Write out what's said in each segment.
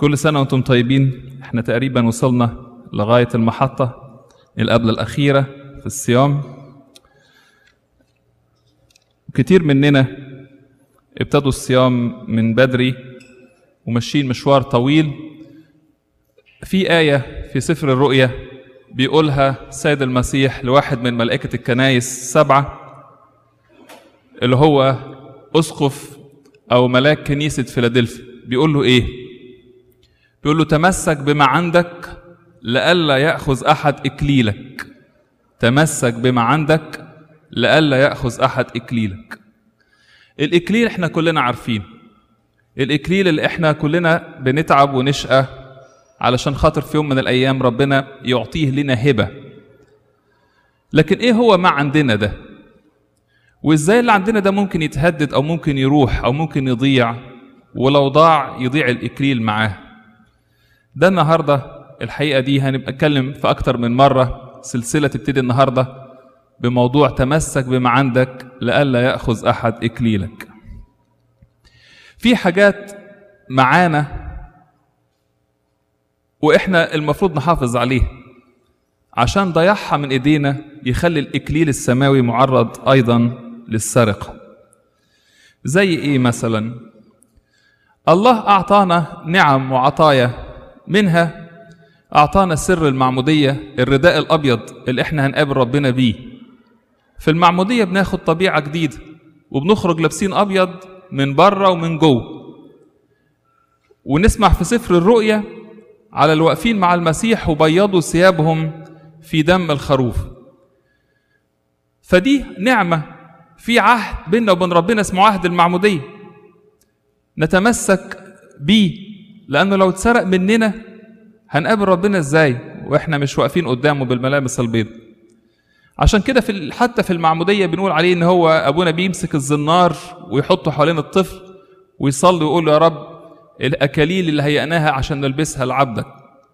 كل سنة وانتم طيبين. احنا تقريبا وصلنا لغاية المحطة القبل الأخيرة في الصيام. كتير مننا ابتدوا الصيام من بدري وماشيين مشوار طويل. في آية في سفر الرؤيا بيقولها السيد المسيح لواحد من ملائكة الكنائس 7، اللي هو أسقف أو ملاك كنيسة فيلادلفيا. بيقول له إيه؟ بيقول له تمسك بما عندك لئلا يأخذ أحد إكليلك. تمسك بما عندك لئلا يأخذ أحد إكليلك. الإكليل احنا كلنا عارفين، الإكليل اللي احنا كلنا بنتعب ونشقى علشان خاطر في يوم من الأيام ربنا يعطيه لنا هبة. لكن إيه هو ما عندنا ده؟ وإزاي اللي عندنا ده ممكن يتهدد أو ممكن يروح أو ممكن يضيع، ولو ضاع يضيع الإكليل معاه؟ ده النهاردة الحقيقة دي هنبقى نتكلم في أكتر من مرة. سلسلة تبتدي النهاردة بموضوع تمسك بما عندك لئلا يأخذ أحد إكليلك. في حاجات معانا وإحنا المفروض نحافظ عليه عشان ضيعها من إيدينا يخلي الإكليل السماوي معرض أيضا للسرقة. زي إيه مثلا؟ الله أعطانا نعم وعطايا، منها أعطانا سر المعمودية، الرداء الأبيض اللي إحنا هنقابل ربنا بيه. في المعمودية بناخد طبيعة جديدة وبنخرج لابسين أبيض من بره ومن جوه. ونسمع في سفر الرؤيا على الواقفين مع المسيح وبيضوا ثيابهم في دم الخروف. فدي نعمة، في عهد بيننا وبين ربنا اسمه عهد المعمودية، نتمسك بيه، لأنه لو اتسرق مننا هنقابل ربنا ازاي واحنا مش واقفين قدامه بالملابس البيض؟ عشان كده حتى في المعمودية بنقول عليه ان هو ابونا بيمسك الزنار ويحطه حوالين الطفل ويصلي ويقول له يا رب الاكاليل اللي هيئناها عشان نلبسها لعبدك.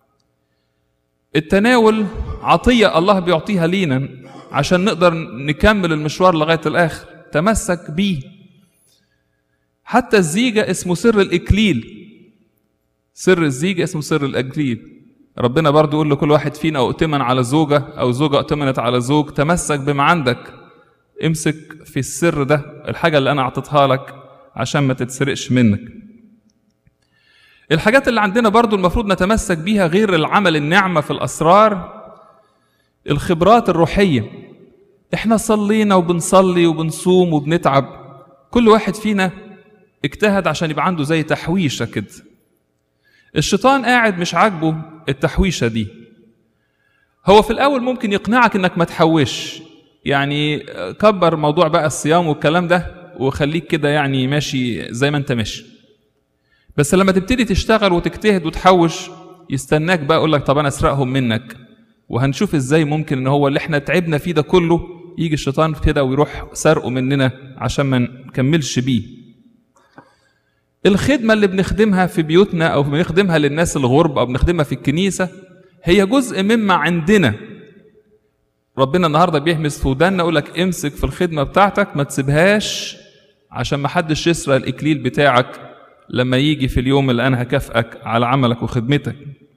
التناول عطية الله بيعطيها لينا عشان نقدر نكمل المشوار لغاية الآخر، تمسك بيه. حتى الزيجة اسمه سر الإكليل، سر الزيجة اسمه سر الإكليل. ربنا برضو يقول لكل واحد فينا أؤتمن على زوجة أو زوجة أؤتمنت على زوج، تمسك بما عندك، امسك في السر ده، الحاجة اللي أنا أعطيتها لك عشان ما تتسرقش منك. الحاجات اللي عندنا برضو المفروض نتمسك بيها غير العمل النعمة في الأسرار، الخبرات الروحية. احنا صلينا وبنصلي وبنصوم وبنتعب، كل واحد فينا اجتهد عشان يبقى عنده زي تحويشة كده. الشيطان قاعد مش عاجبه التحويشة دي. هو في الأول ممكن يقنعك انك ما تحوش، يعني كبر موضوع بقى الصيام والكلام ده وخليك كده يعني ماشي زي ما انت ماشي. بس لما تبتدي تشتغل وتجتهد وتحوش يستناك بقى يقول لك طب انا اسرقهم منك. وهنشوف ازاي ممكن ان هو اللي احنا تعبنا فيه ده كله يجي الشيطان كده ويروح سرقه مننا عشان ما نكملش بيه. الخدمة اللي بنخدمها في بيوتنا أو بنخدمها للناس الغرب أو بنخدمها في الكنيسة هي جزء مما عندنا. ربنا النهاردة بيهمس في ودانا يقول لك امسك في الخدمة بتاعتك، ما تسيبهاش عشان ما حدش يسرق الإكليل بتاعك لما يجي في اليوم اللي أنا هكافئك على عملك وخدمتك.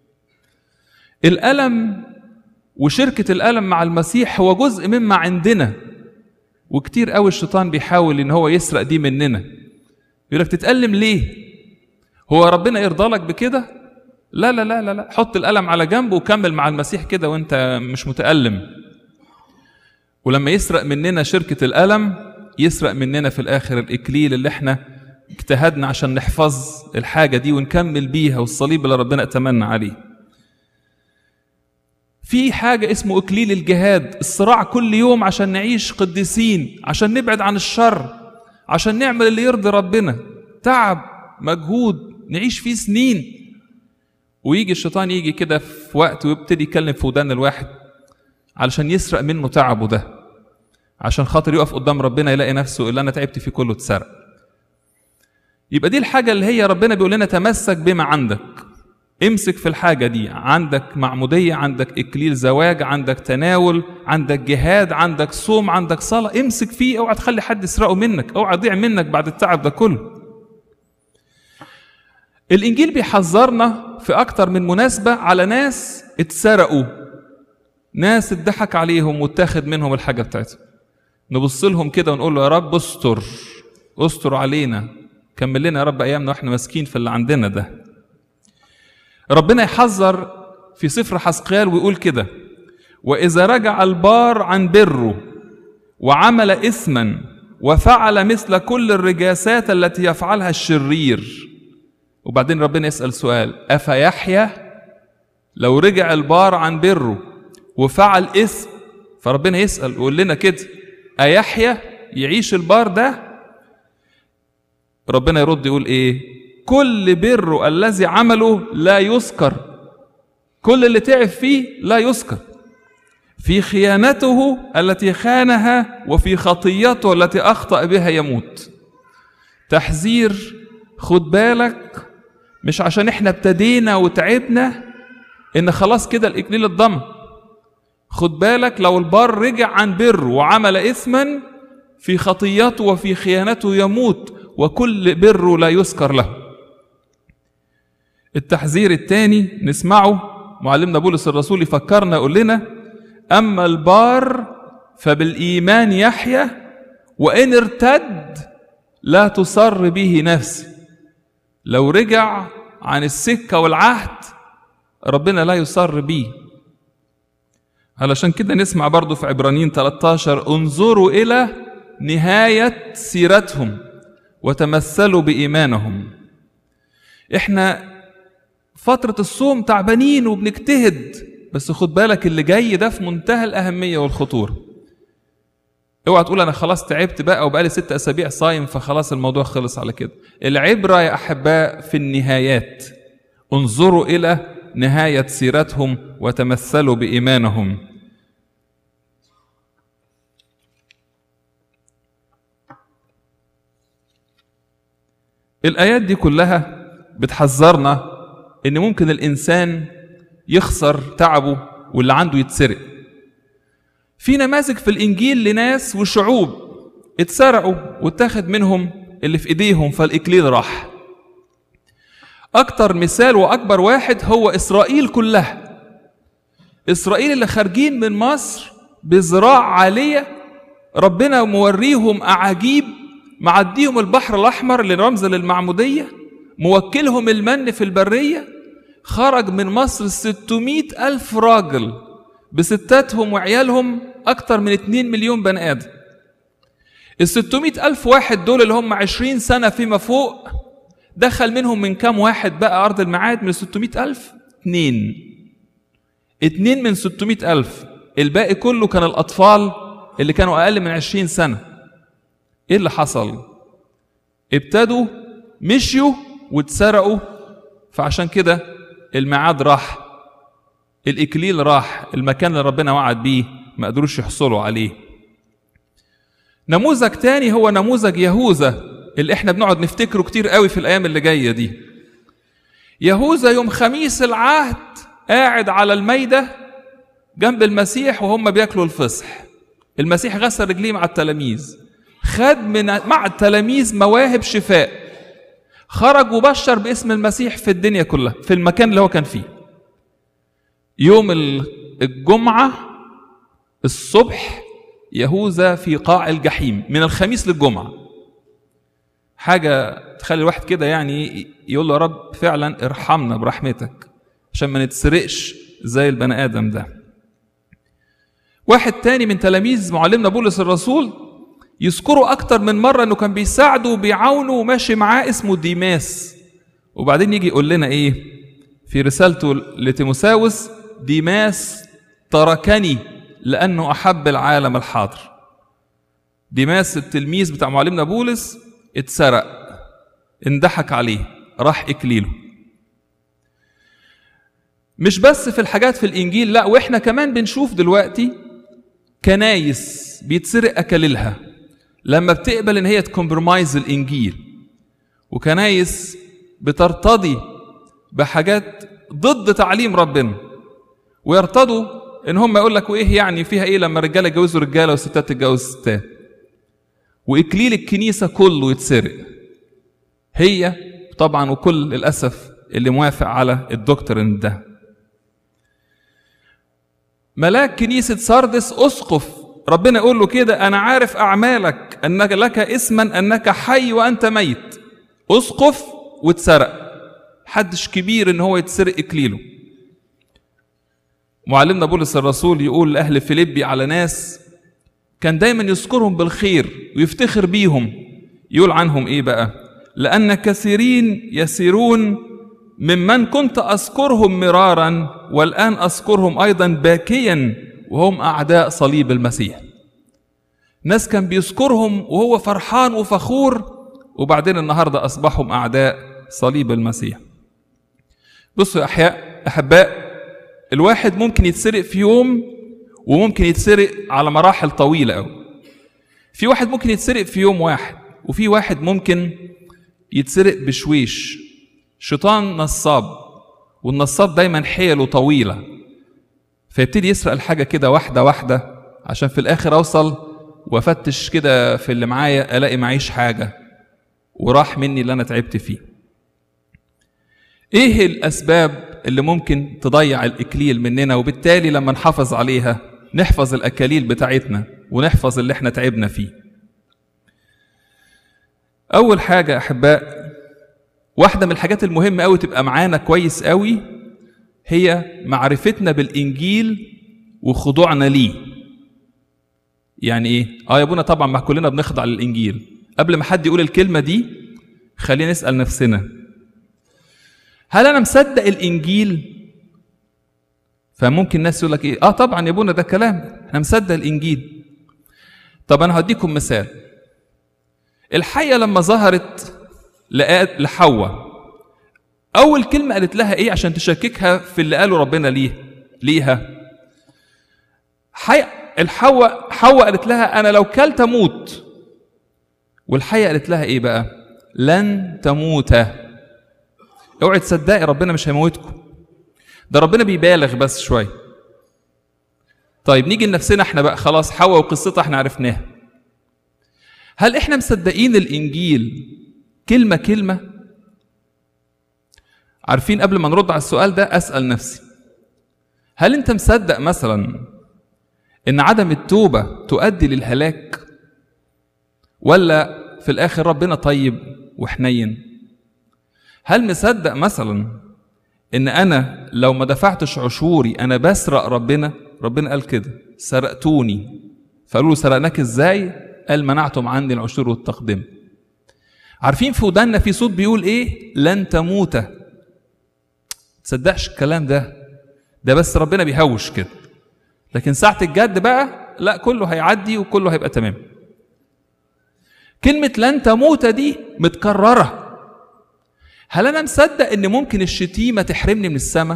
الألم وشركة الألم مع المسيح هو جزء مما عندنا، وكتير قوي الشيطان بيحاول إن هو يسرق دي مننا. يقول لك تتألم ليه؟ هو ربنا يرضى لك بكده؟ لا لا لا لا لا، حط الألم على جنب وكمل مع المسيح كده وانت مش متألم. ولما يسرق مننا شركة الألم يسرق مننا في الآخر الإكليل اللي احنا اجتهدنا عشان نحفظ الحاجة دي ونكمل بيها، والصليب اللي ربنا اتمنى عليه. في حاجة اسمه إكليل الجهاد، الصراع كل يوم عشان نعيش قديسين، عشان نبعد عن الشر، عشان نعمل اللي يرضي ربنا. تعب مجهود نعيش فيه سنين، ويجي الشيطان يجي كده في وقت ويبتدي يكلم في ودان الواحد علشان يسرق منه تعبه ده، عشان خاطر يقف قدام ربنا يلاقي نفسه اللي أنا تعبت فيه كله اتسرق. يبقى دي الحاجة اللي هي ربنا بيقول لنا تمسك بما عندك، امسك في الحاجة دي. عندك معمودية، عندك إكليل زواج، عندك تناول، عندك جهاد، عندك صوم، عندك صلاة، امسك فيه، اوعى تخلي حد يسرقه منك، اوعى يضيع منك بعد التعب ده كله. الإنجيل بيحذرنا في أكتر من مناسبة على ناس اتسرقوا، ناس اتضحك عليهم واتاخد منهم الحاجة بتاعتهم. نبص لهم كده ونقول له يا رب استر علينا، كمل لنا يا رب أيامنا وإحنا ماسكين في اللي عندنا ده. ربنا يحذر في سفر حزقيال ويقول كده: وإذا رجع البار عن بره وعمل إثما وفعل مثل كل الرجاسات التي يفعلها الشرير. وبعدين ربنا يسأل سؤال: أفيحيى؟ لو رجع البار عن بره وفعل إثم، فربنا يسأل ويقول لنا كده: أيحيى؟ يعيش البار ده؟ ربنا يرد يقول إيه؟ كل بره الذي عمله لا يذكر، كل اللي تعب فيه لا يذكر، في خيانته التي خانها وفي خطيته التي أخطأ بها يموت. تحذير، خد بالك، مش عشان احنا ابتدينا وتعبنا ان خلاص كده الإكليل الضم. خد بالك لو البار رجع عن بره وعمل إثما، في خطيته وفي خيانته يموت، وكل بره لا يذكر له. التحذير الثاني نسمعه، معلمنا بولس الرسول يفكرنا يقول لنا: أما البار فبالإيمان يحيى، وإن ارتد لا تصر به نفسه. لو رجع عن السكة والعهد ربنا لا يصر به. علشان كده نسمع برضو في عبرانيين 13: انظروا إلى نهاية سيرتهم وتمثلوا بإيمانهم. احنا فترة الصوم تعبانين وبنجتهد، بس خد بالك اللي جاي ده في منتهى الأهمية والخطورة. اوعى تقول أنا خلاص تعبت بقى وبقالي 6 أسابيع صايم فخلاص الموضوع خلص على كده. العبرة يا أحباء في النهايات. انظروا إلى نهاية سيرتهم وتمثلوا بإيمانهم. الآيات دي كلها بتحذرنا إن ممكن الإنسان يخسر تعبه واللي عنده يتسرق. في نماذج في الإنجيل لناس وشعوب اتسرقوا واتاخد منهم اللي في إيديهم فالإكليل راح. أكتر مثال وأكبر واحد هو إسرائيل كلها. إسرائيل اللي خارجين من مصر بزراعة عالية، ربنا موريهم أعاجيب، معديهم البحر الأحمر اللي رمز للمعمودية، موكلهم المن في البرية. خرج من مصر 600,000 راجل بستاتهم وعيالهم، أكتر من 2 مليون بني آدم. 600,000 واحد دول اللي هم 20 سنة فيما فوق، دخل منهم من كام واحد بقى أرض الميعاد من 600,000؟ 2 من 600,000. الباقي كله كان الأطفال اللي كانوا أقل من 20 سنة. إيه اللي حصل؟ ابتدوا مشيوا واتسرقوا، فعشان كده الميعاد راح، الإكليل راح، المكان اللي ربنا وعد بيه ما قدروش يحصلوا عليه. نموذج تاني هو نموذج يهوذا اللي احنا بنقعد نفتكره كتير قوي في الأيام اللي جاية دي. يهوذا يوم خميس العهد قاعد على الميدة جنب المسيح وهم بياكلوا الفصح. المسيح غسل رجليه مع التلاميذ، خد مع التلاميذ مواهب شفاء، خرج وبشر باسم المسيح في الدنيا كلها في المكان اللي هو كان فيه. يوم الجمعة الصبح يهوذا في قاع الجحيم من الخميس للجمعة. حاجة تخلي الواحد كده يعني يقول له يا رب فعلا ارحمنا برحمتك عشان ما نتسرقش زي البني آدم ده. واحد تاني من تلاميذ معلمنا بولس الرسول يذكروا أكتر من مرة أنه كان بيساعده وبيعاونه وماشي معاه، اسمه ديماس. وبعدين يجي يقول لنا إيه في رسالته لتيموثاوس: ديماس تركني لأنه أحب العالم الحاضر. ديماس التلميذ بتاع معلمنا بولس اتسرق، اندحك عليه، راح إكليله. مش بس في الحاجات في الإنجيل، لا، وإحنا كمان بنشوف دلوقتي كنايس بيتسرق أكاليلها لما بتقبل إن هي تكمبرمايز الإنجيل، وكنايس بترتضي بحاجات ضد تعليم ربنا، ويرتضوا إن هم يقول لك وإيه يعني فيها إيه لما رجالة يتجوزوا رجالة وستات تتجوز ستات، وإكليل الكنيسة كله يتسرق. هي طبعا وكل للأسف اللي موافق على الدكتورين ده. ملاك كنيسة ساردس أسقف ربنا يقول له كده: أنا عارف أعمالك، أنك لك اسما أنك حي وأنت ميت. أسقف واتسرق، حدش كبير إن هو يتسرق إكليله. معلمنا بولس الرسول يقول لأهل فيليبي على ناس كان دايما يذكرهم بالخير ويفتخر بيهم، يقول عنهم إيه بقى؟ لأن كثيرين يسيرون ممن كنت أذكرهم مرارا والآن أذكرهم أيضا باكيا وهم أعداء صليب المسيح. ناس كان بيذكرهم وهو فرحان وفخور، وبعدين النهاردة أصبحهم أعداء صليب المسيح. بصوا يا أحباء، الواحد ممكن يتسرق في يوم وممكن يتسرق على مراحل طويلة أوي. في واحد ممكن يتسرق في يوم واحد، وفي واحد ممكن يتسرق بشويش. شيطان نصاب، والنصاب دايما حيله طويلة، فيبتدي يسرق الحاجة كده واحدة واحدة عشان في الآخر أوصل وأفتش كده في اللي معايا ألاقي معيش حاجة وراح مني اللي أنا تعبت فيه. إيه الأسباب اللي ممكن تضيع الإكليل مننا، وبالتالي لما نحافظ عليها نحفظ الأكاليل بتاعتنا ونحفظ اللي احنا تعبنا فيه؟ أول حاجة أحباء، واحدة من الحاجات المهمة أوي تبقى معانا كويس أوي، هي معرفتنا بالإنجيل وخضوعنا ليه. يعني إيه؟ يا أبونا طبعا ما كلنا بنخضع للإنجيل. قبل ما حد يقول الكلمة دي خلينا نسأل نفسنا: هل أنا مصدق الإنجيل؟ فممكن الناس يقول لك إيه؟ طبعا يا أبونا ده كلام، أنا مصدق الإنجيل. طب أنا هديكم مثال. الحية لما ظهرت لحواء، أول كلمة قالت لها إيه عشان تشككها في اللي قاله ربنا ليها؟ حواء قالت لها: أنا لو كلت أموت. والحية قالت لها إيه بقى؟ لن تموت. اوعي تصدقي ربنا مش هيموتكم، ده ربنا بيبالغ بس شوية. طيب نيجي لنفسنا احنا بقى، خلاص حواء وقصتها احنا عرفناها. هل احنا مصدقين الإنجيل كلمة كلمة؟ عارفين قبل ما نرد على السؤال ده أسأل نفسي: هل أنت مصدق مثلا إن عدم التوبة تؤدي للهلاك؟ ولا في الآخر ربنا طيب وحنين؟ هل مصدق مثلا إن أنا لو ما دفعتش عشوري أنا بسرق ربنا؟ ربنا قال كده: سرقتوني. فقالوا له: سرقناك إزاي؟ قال: منعتم عني العشور والتقدم. عارفين في ودنا في صوت بيقول إيه؟ لن تموت. تصدقش الكلام ده بس ربنا بيهوش كده، لكن ساعة الجد بقى لا، كله هيعدي وكله هيبقى تمام. كلمة لن تموت دي متكررة. هل أنا مصدق إن ممكن الشتيمة تحرمني من السماء؟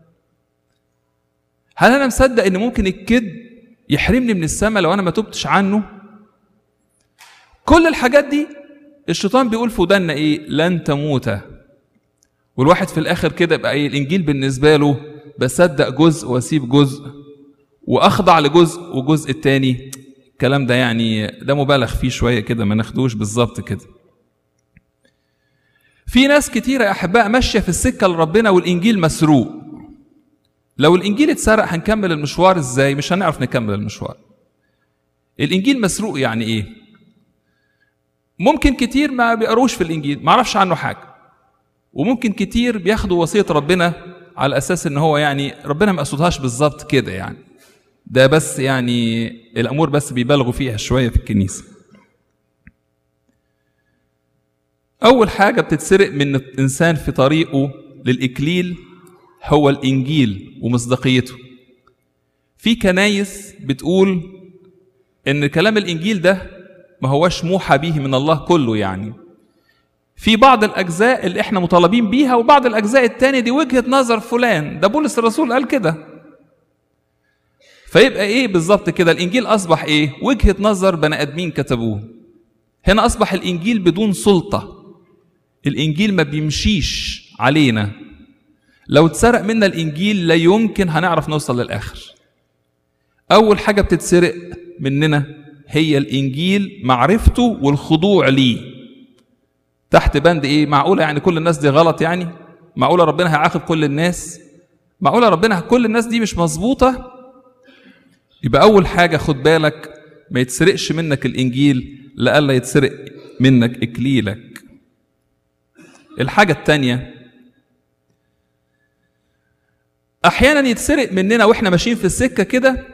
هل أنا مصدق إن ممكن الكذب يحرمني من السماء لو أنا ما تبتش عنه؟ كل الحاجات دي الشيطان بيقول في ودنا إيه؟ لن تموت. والواحد في الآخر كده بقى إيه؟ الإنجيل بالنسبة له بصدق جزء واسيب جزء، وأخضع لجزء وجزء التاني. الكلام ده يعني ده مبالغ فيه شوية كده، ما ناخدوش بالظبط كده. في ناس كتيرة يا أحباء ماشية في السكة لربنا والإنجيل مسروق. لو الإنجيل اتسرق هنكمل المشوار إزاي؟ مش هنعرف نكمل المشوار. الإنجيل مسروق يعني إيه؟ ممكن كتير ما بيقروش في الإنجيل، ما عرفش عنه حاجة، وممكن كتير بياخدوا وصية ربنا على أساس إن هو يعني ربنا ما قصدهاش بالظبط كده، يعني ده بس يعني الأمور بس بيبالغوا فيها شوية في الكنيسة. أول حاجة بتتسرق من الإنسان في طريقه للإكليل هو الإنجيل ومصداقيته. في كنايس بتقول إن كلام الإنجيل ده ما هوش موحى به من الله كله، يعني في بعض الأجزاء اللي إحنا مطالبين بيها، وبعض الأجزاء التانية دي وجهة نظر فلان، ده بولس الرسول قال كده. فيبقى إيه بالظبط كده؟ الإنجيل أصبح إيه؟ وجهة نظر بني آدمين كتبوه. هنا أصبح الإنجيل بدون سلطة. الإنجيل ما بيمشيش علينا. لو اتسرق منا الإنجيل لا يمكن هنعرف نوصل للآخر. أول حاجة بتتسرق مننا هي الإنجيل، معرفته والخضوع ليه. تحت بند إيه؟ معقولة يعني كل الناس دي غلط يعني؟ معقولة ربنا هيعاقب كل الناس؟ معقولة ربنا كل الناس دي مش مظبوطة؟ يبقى أول حاجة خد بالك ما يتسرقش منك الإنجيل لألا يتسرق منك إكليلك. الحاجة التانية، أحيانا يتسرق مننا وإحنا ماشيين في السكة كده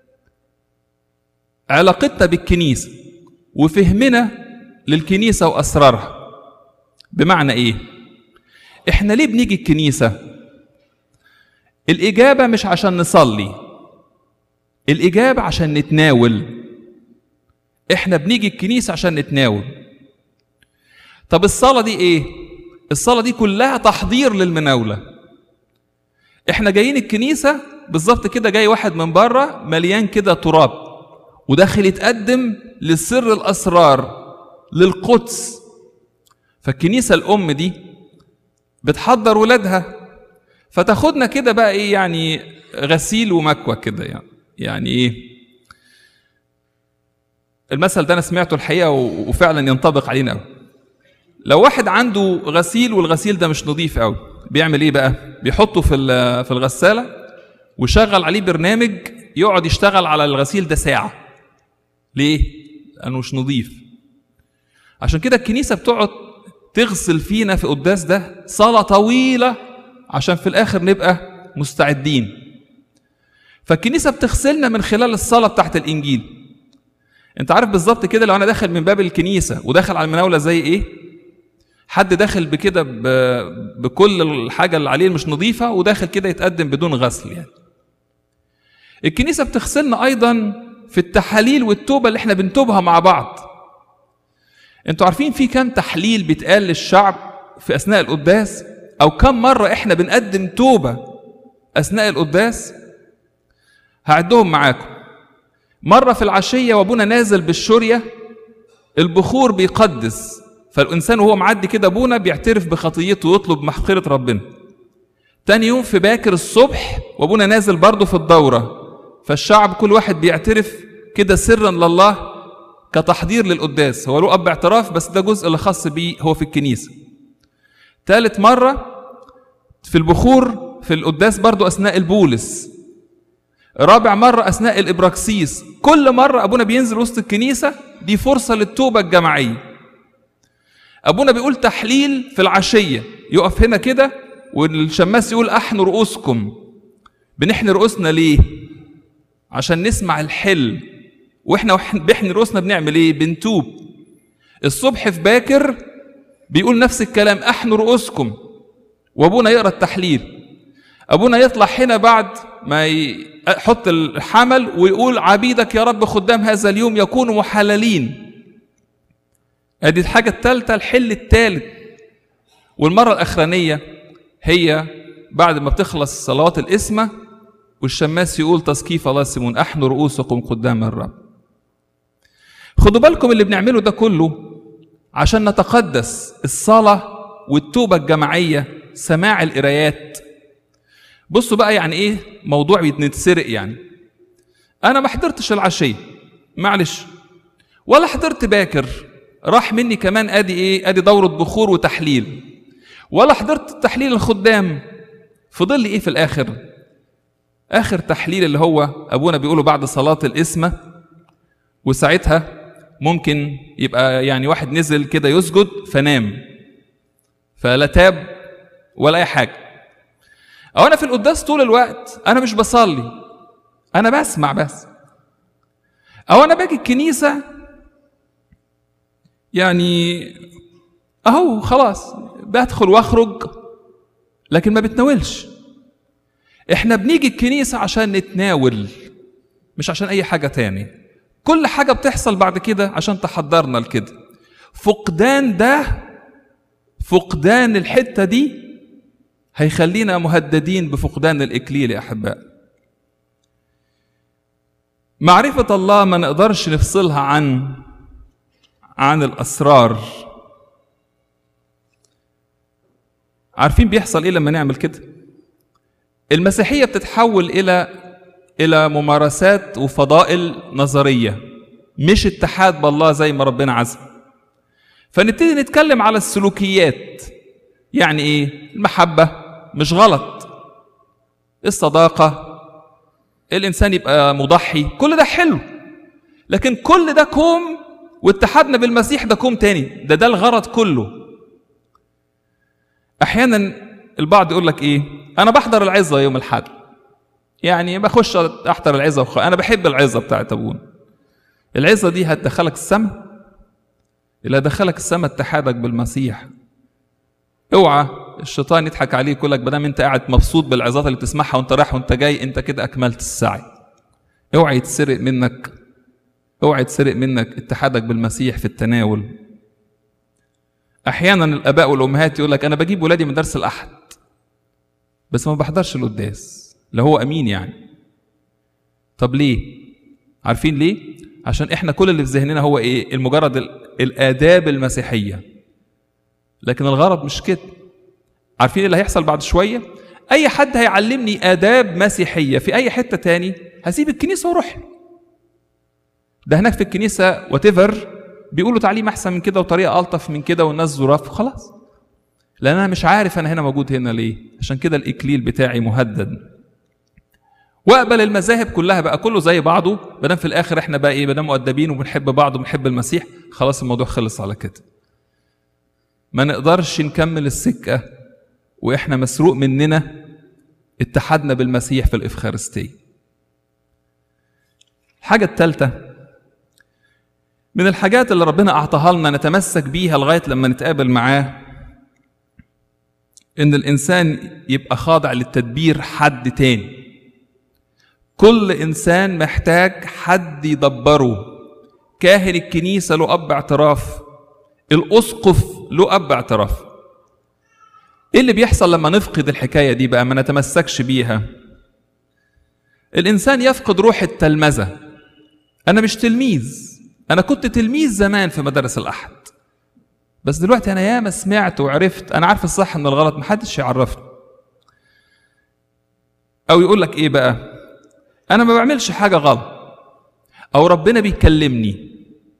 علاقتنا بالكنيسة وفهمنا للكنيسة وأسرارها. بمعنى إيه؟ إحنا ليه بنيجي الكنيسة؟ الإجابة مش عشان نصلي، الإجابة عشان نتناول. إحنا بنيجي الكنيسة عشان نتناول. طب الصلاة دي إيه؟ الصلاة دي كلها تحضير للمناولة. إحنا جايين الكنيسة بالظبط كده، جاي واحد من بره مليان كده تراب وداخل يتقدم للسر الأسرار للقدس. فالكنيسة الأم دي بتحضر ولادها، فتاخدنا كده بقى إيه يعني غسيل ومكوى كده يعني إيه. المثل ده أنا سمعته الحقيقة وفعلا ينطبق علينا قوي. لو واحد عنده غسيل والغسيل ده مش نظيف قوي، بيعمل إيه بقى؟ بيحطه في الغسالة ويشغل عليه برنامج يقعد يشتغل على الغسيل ده ساعة. ليه؟ لأنه مش نظيف. عشان كده الكنيسة بتقعد تغسل فينا في قداس ده صلاة طويلة عشان في الآخر نبقى مستعدين. فالكنيسة بتغسلنا من خلال الصلاة بتاعت الإنجيل. أنت عارف بالظبط كده لو أنا داخل من باب الكنيسة وداخل على المناولة زي إيه؟ حد داخل بكده بكل الحاجة اللي عليه مش نظيفة وداخل كده يتقدم بدون غسل يعني. الكنيسة بتغسلنا أيضا في التحاليل والتوبة اللي احنا بنتوبها مع بعض. انتوا عارفين في كم تحليل بيتقال للشعب في أثناء القداس؟ أو كم مرة احنا بنقدم توبة أثناء القداس؟ هعدهم معاكم. مرة في العشية وابونا نازل بالشورية البخور بيقدس، فالإنسان وهو معدي كده ابونا بيعترف بخطيته ويطلب مغفرة ربنا. تاني يوم في باكر الصبح وابونا نازل برضه في الدورة، فالشعب كل واحد بيعترف كده سرا لله كتحضير للقداس. هو له أب اعتراف بس ده جزء اللي خاص بيه هو في الكنيسة. ثالث مرة في البخور في القداس برضو أثناء البولس. رابع مرة أثناء الإبراكسيس. كل مرة أبونا بينزل وسط الكنيسة، دي فرصة للتوبة الجماعية. أبونا بيقول تحليل في العشية، يقف هنا كده والشماس يقول أحنوا رؤوسكم. بنحن رؤوسنا ليه؟ عشان نسمع الحل. واحنا بنحن رؤوسنا بنعمل ايه؟ بنتوب. الصبح في باكر بيقول نفس الكلام أحنوا رؤوسكم، وابونا يقرأ التحليل. أبونا يطلع هنا بعد ما يحط الحمل ويقول عبيدك يا رب خدام هذا اليوم يكونوا محللين. ادي الحاجة الثالثة، الحل الثالث. والمرة الأخرانية هي بعد ما بتخلص صلاة الإسمة والشماس يقول تسقيف الله سمون أحنوا رؤوسكم قدام الرب. خدوا بالكم اللي بنعمله ده كله عشان نتقدس. الصلاة والتوبة الجماعية، سماع القرايات. بصوا بقى يعني ايه موضوع بيتسرق. يعني انا ما حضرتش العشية معلش، ولا حضرت باكر راح مني كمان ادي ايه، ادي دورة بخور وتحليل، ولا حضرت التحليل الخدام. فضل لي ايه في الاخر؟ اخر تحليل اللي هو ابونا بيقوله بعد صلاة الإسمة. وساعتها ممكن يبقى يعني واحد نزل كده يسجد فنام، فلا تاب ولا اي حاجة. او انا في القداس طول الوقت انا مش بصلي، انا بسمع بس. او انا باجي الكنيسة يعني اهو خلاص بدخل واخرج لكن ما بتناولش. احنا بنيجي الكنيسة عشان نتناول مش عشان اي حاجة تاني. كل حاجة بتحصل بعد كده عشان تحضرنا لكده. فقدان الحتة دي هيخلينا مهددين بفقدان الإكليل يا أحباء. معرفة الله ما نقدرش نفصلها عن الأسرار. عارفين بيحصل إيه لما نعمل كده؟ المسيحية بتتحول إلى ممارسات وفضائل نظرية، مش اتحاد بالله زي ما ربنا عايز. فنبتدي نتكلم على السلوكيات. يعني ايه؟ المحبة مش غلط، الصداقة، الإنسان يبقى مضحي، كل ده حلو، لكن كل ده كوم، واتحادنا بالمسيح ده كوم تاني، ده الغرض كله. أحيانا البعض يقول لك ايه؟ أنا بحضر العظة يوم الأحد، يعني بخش أحضر العظة أنا بحب العظة بتاعت أبونا. العظة دي هتدخلك السماء؟ اللي هدخلك السماء اتحادك بالمسيح. اوعى الشيطان يضحك عليك يقول لك بدل انت قاعد مبسوط بالعظات اللي بتسمعها وانت رايح وانت جاي، انت كده اكملت السعي. اوعى يتسرق منك، اوعى يتسرق منك اتحادك بالمسيح في التناول. احيانا الاباء والامهات يقول لك انا بجيب ولادي من درس الاحد بس ما بحضرش القداس، لا هو امين يعني. طب ليه؟ عارفين ليه؟ عشان احنا كل اللي في ذهننا هو ايه؟ المجرد الاداب المسيحيه، لكن الغرض مش كده. عارفين اللي هيحصل بعد شويه؟ اي حد هيعلمني اداب مسيحيه في اي حته تاني هسيب الكنيسه واروح. ده هناك في الكنيسه واتيفر بيقولوا تعليم احسن من كده وطريقه الطف من كده والناس ظراف، خلاص، لان انا مش عارف انا هنا موجود هنا ليه. عشان كده الاكليل بتاعي مهدد. واقبل المذاهب كلها بقى كله زي بعضه، بدل في الاخر احنا بقى ايه؟ بدل مؤدبين وبنحب بعض وبنحب المسيح، خلاص الموضوع خلص على كده. ما نقدرش نكمل السكه واحنا مسروق مننا اتحادنا بالمسيح في الإفخارستية. الحاجة الثالثة من الحاجات اللي ربنا أعطاها لنا نتمسك بيها لغاية لما نتقابل معاه، إن الإنسان يبقى خاضع للتدبير حد تاني. كل إنسان محتاج حد يدبره. كاهن الكنيسة له أب اعتراف، الأسقف له أب اعتراف. إيه اللي بيحصل لما نفقد الحكاية دي بقى، ما نتمسكش بيها؟ الإنسان يفقد روح التلمذة. أنا مش تلميذ، أنا كنت تلميذ زمان في مدارس الأحد، بس دلوقتي أنا ياما سمعت وعرفت، أنا عارف الصح من الغلط، محدش يعرفني. أو يقول لك إيه بقى؟ أنا ما بعملش حاجة غلط، أو ربنا بيكلمني.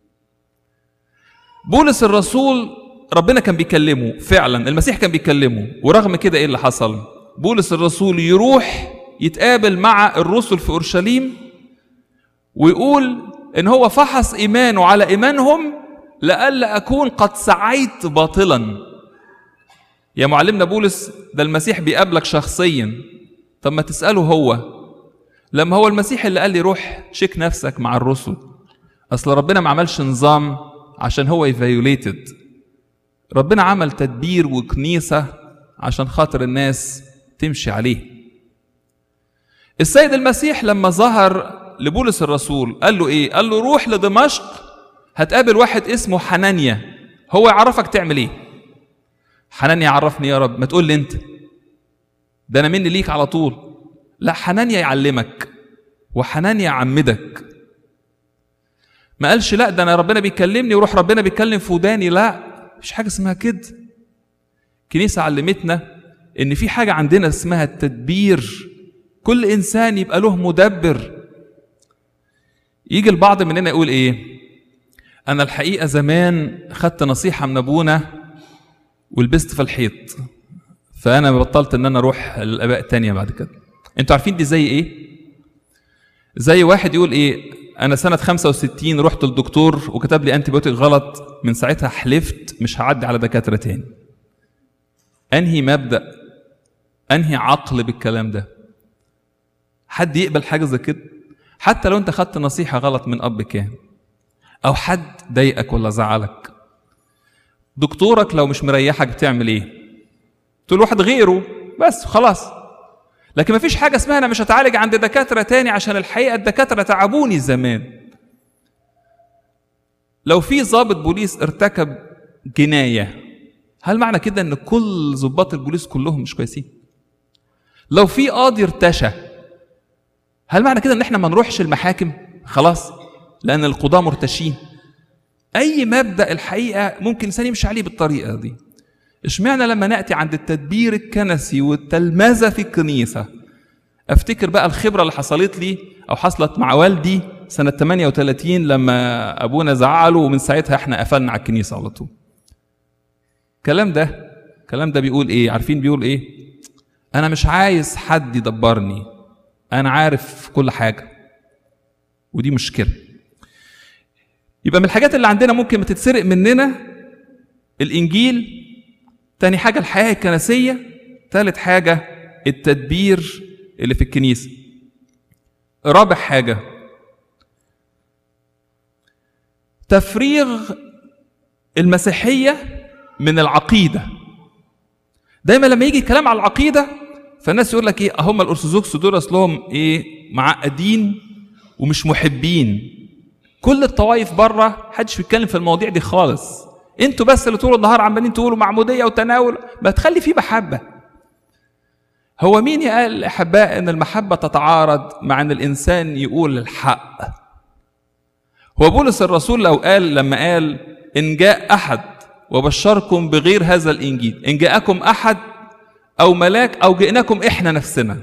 بولس الرسول ربنا كان بيكلمه فعلا، المسيح كان بيكلمه، ورغم كده إيه اللي حصل؟ بولس الرسول يروح يتقابل مع الرسل في أورشليم ويقول إن هو فحص إيمانه على إيمانهم لألا أكون قد سعيت باطلا. يا معلمنا بولس، ده المسيح بيقابلك شخصيا، طب ما تسأله هو، لما هو المسيح اللي قال لي روح شيك نفسك مع الرسل. أصل ربنا ما عملش نظام عشان هو يفايوليتد، ربنا عمل تدبير وكنيسة عشان خاطر الناس تمشي عليه. السيد المسيح لما ظهر لبولس الرسول قال له ايه؟ قال له روح لدمشق هتقابل واحد اسمه حنانيا، هو يعرفك تعمل ايه. حنانيا عرفني يا رب، ما تقول لي انت، ده انا مني ليك على طول. لا، حنانيا يعلمك، وحنانيا يعمدك. ما قالش لا ده انا ربنا بيكلمني وروح ربنا بيتكلم في وداني، لا، مش حاجه اسمها كده. الكنيسه علمتنا ان في حاجه عندنا اسمها التدبير، كل انسان يبقى له مدبر. يجي البعض مننا يقول ايه؟ انا الحقيقه زمان خدت نصيحه من ابونا ولبست في الحيط، فانا بطلت ان انا اروح للاباء تانية بعد كده. انتوا عارفين دي زي ايه؟ زي واحد يقول ايه؟ انا سنه 65 رحت للدكتور وكتب لي انتيبيوتيك غلط، من ساعتها حلفت مش هعدي على دكاتره تاني. انهي مبدا، انهي عقل بالكلام ده؟ حد يقبل حاجه زي كده؟ حتى لو انت خدت نصيحه غلط من اب كان، او حد ضايقك ولا زعلك، دكتورك لو مش مريحك بتعمل ايه؟ تقول واحد غيره بس خلاص. لكن مفيش حاجه اسمها انا مش هتعالج عند دكاتره تاني، عشان الحقيقه الدكاتره تعبوني زمان. لو في ضابط بوليس ارتكب جنايه، هل معنى كده ان كل ضباط البوليس كلهم مش كويسين؟ لو في قاضي ارتشى، هل معنى كده ان احنا ما نروحش المحاكم خلاص لان القضاة مرتشين؟ اي مبدأ الحقيقة ممكن الانسان يمشي عليه بالطريقة دي. اشمعنى لما نأتي عند التدبير الكنسي والتلمذة في الكنيسة؟ افتكر بقى الخبرة اللي حصلت لي او حصلت مع والدي سنة 38 لما ابونا زعله، ومن ساعتها احنا قفلنا على الكنيسة على طول. الكلام ده الكلام ده بيقول ايه؟ عارفين بيقول ايه؟ انا مش عايز حد يدبرني، انا عارف كل حاجة. ودي مشكلة. يبقى من الحاجات اللي عندنا ممكن تتسرق مننا الانجيل، تاني حاجة الحياة الكنسية، ثالث حاجة التدبير اللي في الكنيسة، رابع حاجة تفريغ المسيحية من العقيدة. دايما لما يجي الكلام على العقيدة فالناس يقول لك ايه، هم الارثوذكس دول اصلهم ايه، معقدين ومش محبين. كل الطوائف بره محدش بيتكلم في المواضيع دي خالص، انتوا بس اللي طول النهار عمالين تقولوا معمودية وتناول، ما تخلي فيه محبة. هو مين قال احباء ان المحبة تتعارض مع ان الانسان يقول الحق؟ هو بولس الرسول لو قال، لما قال ان جاء احد وبشركم بغير هذا الانجيل، ان جاءكم احد او ملاك او جئناكم احنا نفسنا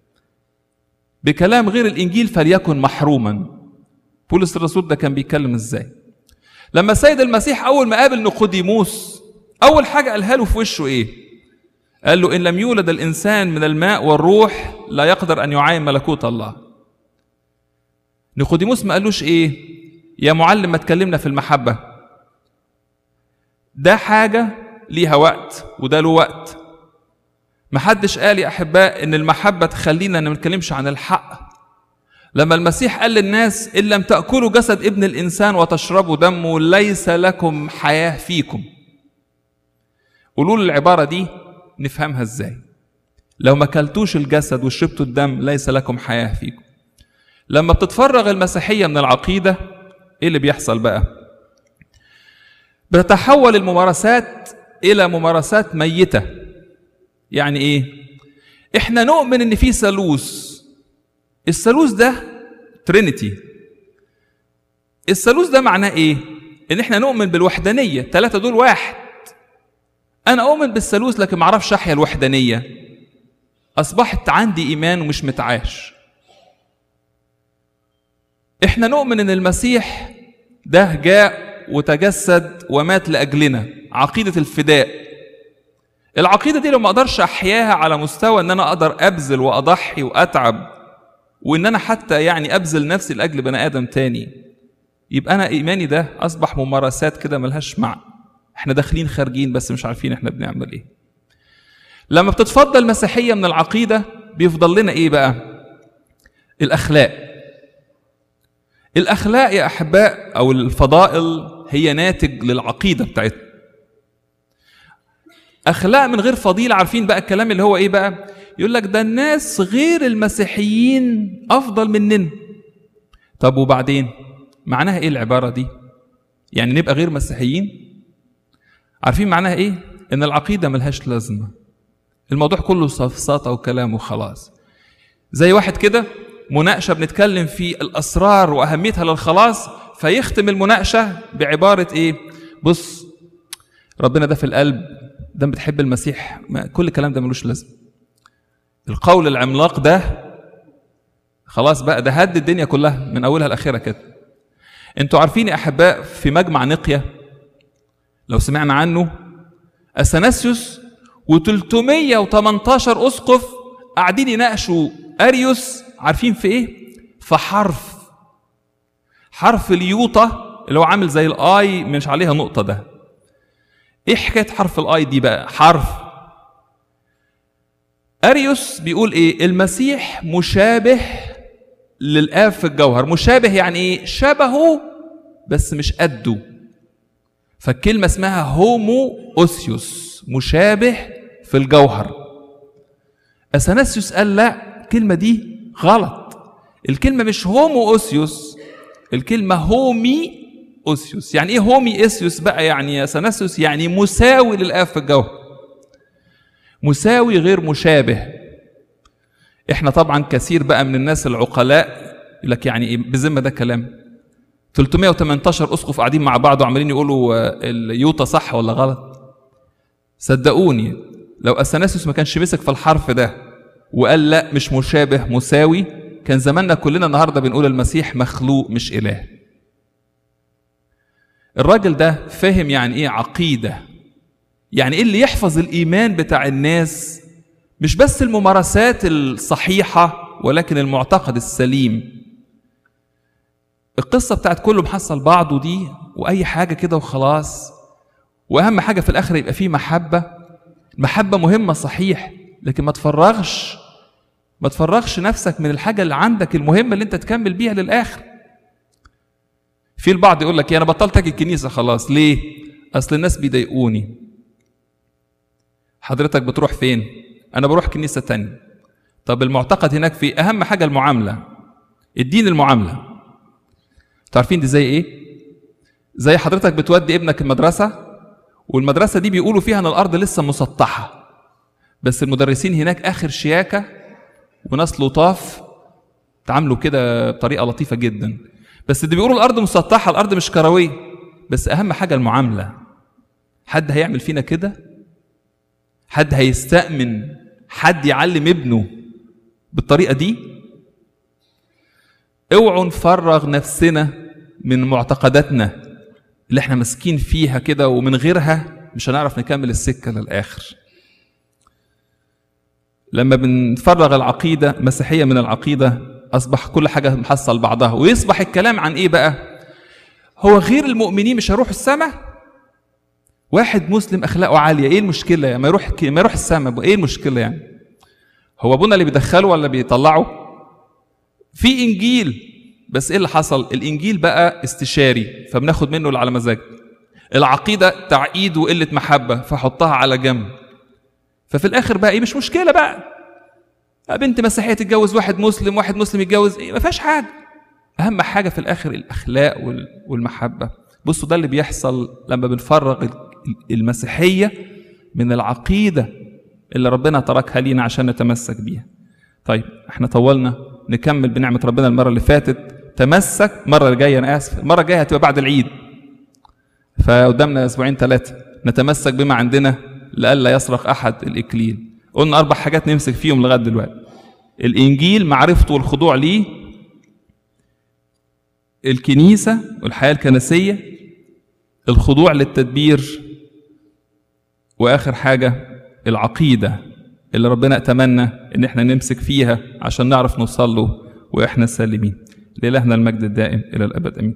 بكلام غير الانجيل فليكن محروما. بولس الرسول ده كان بيتكلم ازاي؟ لما السيد المسيح اول ما قابل نيقوديموس اول حاجه قالها له في وشه ايه؟ قال له ان لم يولد الانسان من الماء والروح لا يقدر ان يعاين ملكوت الله. نيقوديموس ما قالوش ايه يا معلم ما تكلمنا في المحبه، ده حاجه ليها وقت وده له وقت. محدش قال يا احباء ان المحبه تخلينا ما نتكلمش عن الحق. لما المسيح قال للناس ان لم تاكلوا جسد ابن الانسان وتشربوا دمه ليس لكم حياه فيكم، قولوا له العباره دي نفهمها ازاي؟ لو ما اكلتوش الجسد وشربتوا الدم ليس لكم حياه فيكم. لما بتتفرغ المسيحيه من العقيده ايه اللي بيحصل بقى؟ بتتحول الممارسات الى ممارسات ميته. يعني ايه؟ احنا نؤمن ان في ثالوث، الثالوث ده ترينيتي. الثالوث ده معناه ايه؟ ان احنا نؤمن بالوحدانيه، ثلاثه دول واحد. انا اؤمن بالثالوث لكن ما اعرفش احيا الوحدانيه، اصبحت عندي ايمان ومش متعاش. احنا نؤمن ان المسيح ده جاء وتجسد ومات لاجلنا، عقيده الفداء. العقيده دي لو ما اقدرش احياها على مستوى ان انا اقدر ابذل واضحي واتعب، وان انا حتى يعني ابذل نفسي لاجل بني ادم تاني، يبقى انا ايماني ده اصبح ممارسات كده ملهاش معنى. احنا داخلين خارجين بس مش عارفين احنا بنعمل ايه. لما بتتفضل المسيحيه من العقيده بيفضل لنا ايه بقى؟ الاخلاق. الاخلاق يا احباء او الفضائل هي ناتج للعقيده بتاعتنا. اخلاق من غير فضيله، عارفين بقى الكلام اللي هو ايه بقى؟ يقول لك ده الناس غير المسيحيين افضل مننا. طب وبعدين معناها ايه العباره دي؟ يعني نبقى غير مسيحيين؟ عارفين معناها ايه؟ ان العقيده ملهاش لازمه، الموضوع كله صفصاطه وكلام وخلاص. زي واحد كده مناقشه بنتكلم في الاسرار واهميتها للخلاص، فيختم المناقشه بعباره ايه؟ بص ربنا ده في القلب، ده بتحب المسيح، كل الكلام ده ملوش لازمه. القول العملاق ده خلاص بقى ده هد الدنيا كلها من اولها لاخرها كده. انتوا عارفين يا احباء في مجمع نقيا لو سمعنا عنه، اثناسيوس و318 اسقف قاعدين يناقشوا اريوس، عارفين في ايه؟ في حرف اليوطه اللي هو عامل زي الاي مش عليها نقطه ده. ايه حكايه حرف الاي دي بقى؟ حرف اريوس بيقول ايه؟ المسيح مشابه للآب في الجوهر. مشابه يعني ايه؟ شبهه بس مش قده. فالكلمة اسمها هومو اوسيوس، مشابه في الجوهر. اثناسيوس قال لا، الكلمة دي غلط، الكلمة مش هومو اوسيوس، الكلمة هومي اوسيوس. يعني ايه هومي اوسيوس بقى؟ يعني يا اثناسيوس يعني مساوي للآب في الجوهر، مساوي غير مشابه. احنا طبعا كثير بقى من الناس العقلاء يقول لك يعني ايه بذمه ده كلام؟ 318 اسقف قاعدين مع بعض وعمالين يقولوا اليوطه صح ولا غلط؟ صدقوني لو اثناسيوس ما كانش مسك في الحرف ده وقال لا مش مشابه مساوي، كان زماننا كلنا النهارده بنقول المسيح مخلوق مش اله. الراجل ده فهم يعني ايه عقيده، يعني ايه اللي يحفظ الايمان بتاع الناس؟ مش بس الممارسات الصحيحة ولكن المعتقد السليم. القصة بتاعت كله محصل بعضه دي واي حاجة كده وخلاص. واهم حاجة في الاخر يبقى فيه محبة. المحبة مهمة صحيح، لكن ما تفرغش نفسك من الحاجة اللي عندك المهمة اللي انت تكمل بيها للآخر. في البعض يقول لك انا بطلت اجي الكنيسة خلاص. ليه؟ اصل الناس بيضايقوني. حضرتك بتروح فين؟ انا بروح كنيسة تانية. طب المعتقد هناك في اهم حاجة المعاملة. الدين المعاملة. تعرفين دي زي ايه؟ زي حضرتك بتودي ابنك المدرسة، والمدرسة دي بيقولوا فيها ان الارض لسه مسطحة، بس المدرسين هناك اخر شياكة وناس لطاف، تعاملوا كده بطريقة لطيفة جدا. بس اللي بيقولوا الارض مسطحة، الارض مش كروية، بس اهم حاجة المعاملة. حد هيعمل فينا كده؟ حد هيستأمن حد يعلم ابنه بالطريقة دي؟ اوعوا نفرغ نفسنا من معتقداتنا اللي احنا ماسكين فيها كده، ومن غيرها مش هنعرف نكمل السكة للآخر. لما بنفرغ العقيدة مسيحية من العقيدة أصبح كل حاجة محصل بعضها، ويصبح الكلام عن إيه بقى؟ هو غير المؤمنين مش هيروحوا السماء؟ واحد مسلم أخلاقه عالية، إيه المشكلة يعني؟ ما يروح السماء، إيه المشكلة يعني؟ هو أبونا اللي بيدخله ولا بيطلعه؟ في إنجيل، بس إيه اللي حصل؟ الإنجيل بقى استشاري فبناخد منه اللي على مزاج. العقيدة تعقيد وقلة محبة فحطها على جنب. ففي الاخر بقى ايه؟ مش مشكله بقى، بنت مسيحيه تتجوز واحد مسلم، واحد مسلم يتجوز، إيه؟ ما فيهاش حاجه. اهم حاجه في الاخر الاخلاق والمحبه. بصوا ده اللي بيحصل لما بنفرغ المسيحيه من العقيده اللي ربنا تركها لينا عشان نتمسك بيها. طيب احنا طولنا، نكمل بنعمه ربنا المره اللي فاتت. تمسك المره الجايه، انا اسف، المره الجايه هتبقى بعد العيد، فقدامنا اسبوعين 3 نتمسك بما عندنا لئلا يسرق أحد الإكليل. قلنا 4 حاجات نمسك فيهم لغاية دلوقتي: الإنجيل، معرفته والخضوع ليه، الكنيسة والحياة الكنسية، الخضوع للتدبير، وآخر حاجة العقيدة اللي ربنا أتمنى إن احنا نمسك فيها عشان نعرف نوصل له وإحنا سالمين. لإلهنا المجد الدائم إلى الأبد، آمين.